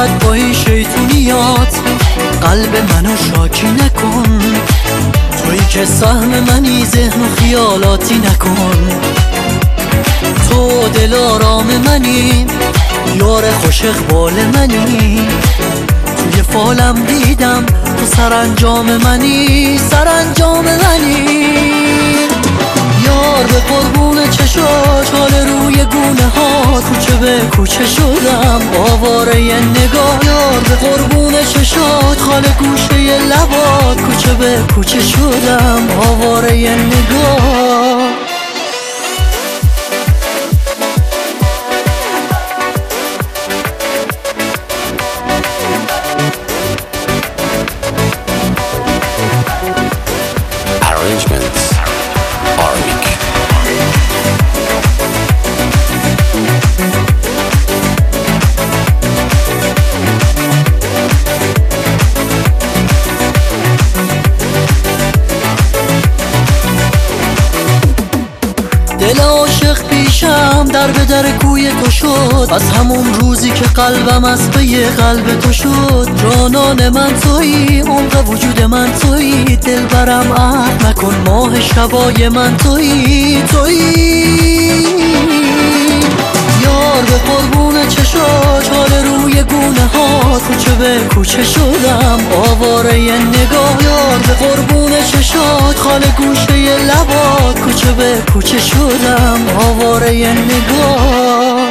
فقط با این شیطونیات قلب منو شاکی نکن. تویی که سهم منی، ذهن و خیالاتی نکن. تو دل آرام منی، یار خوش اقبال منی. توی فالم دیدم تو سرانجام منی، سرانجام منی. یار به قربون چشاش، حال روی گونه ها، کوچه به کوچه شدم آواره ی نگاه. یار به قربون چشات، خال گوشه ی لبات، کوچه به کوچه شدم آواره ی نگاه. Arrangements Armic. دل عاشق پیشم در به در کوی تو شد، از همون روزی که قلبم از پی قلب تو شد. جانان من تویی، عمق وجود من تویی، دل برم عهد نکن، ماه شبای من تویی، تویی. یار به قربون چشاش، حال روی گونه ها، کوچه به کوچه شدم آواره ی نگاه. یار به قربون چشات، خال گوشه ی لبات، کوچه به کوچه شدم آواره ی نگاه.